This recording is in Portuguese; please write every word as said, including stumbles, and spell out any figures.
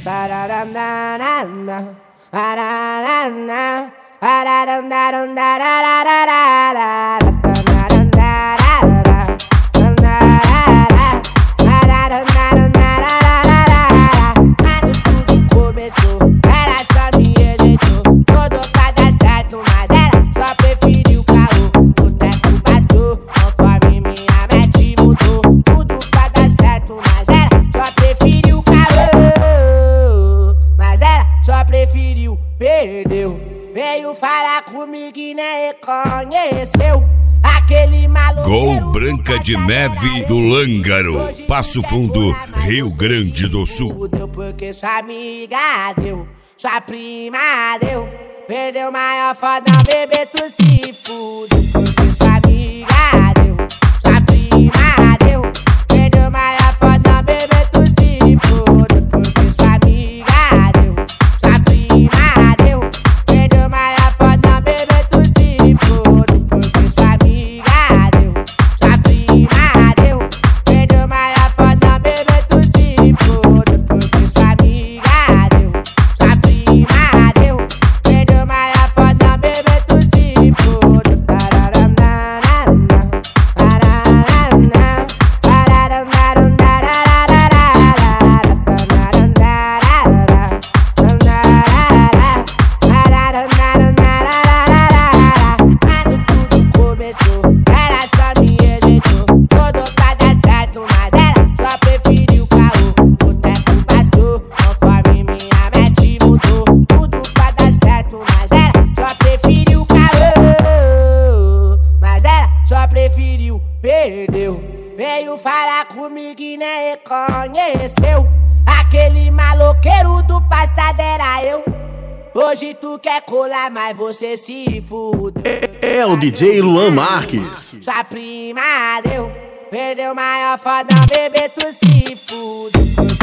Começou, ela só me rejeitou. Todo pra dar certo, mas ela só preferiu caô. O tempo passou, conforme minha mente mudou. Tudo pra dar certo, mas ela só preferiu caô. Mas ela só preferiu, perdeu. Veio falar comigo e nem reconheceu. Aquele maluco. Gol Branca de Neve do Lângaro, Passo Fundo, Rio Grande do Sul. Deu porque sua amiga deu, sua prima deu. Perdeu maior foda, bebê, tu se fudeu. Porque sua amiga deu, sua prima deu. Perdeu maior foda, bebê, tu se fudeu. Porque sua amiga deu, sua prima deu. Perdeu maior foda, bebê, tu se fudeu. Porque sua amiga deu, sua prima deu. Perdeu maior foda, bebê, tu se fudeu. Porque sua amiga deu, sua prima deu. Perdeu maior foda, bebê, tu se fudeu. Quando tudo começou, ela só me rejeitou. Todo pra dar certo, mas ela só preferiu caô. O tempo passou, conforme minha mente mudou. Tudo pra dar certo, mas ela só preferiu caô. Mas ela só preferiu, perdeu. Veio falar comigo e nem reconheceu. Aquele maloqueiro do passado era eu. Hoje tu quer colar, mas você se fudeu. É, é o D J Luan Marques. Sua prima deu, perdeu maior foda, bebê, tu se fudeu.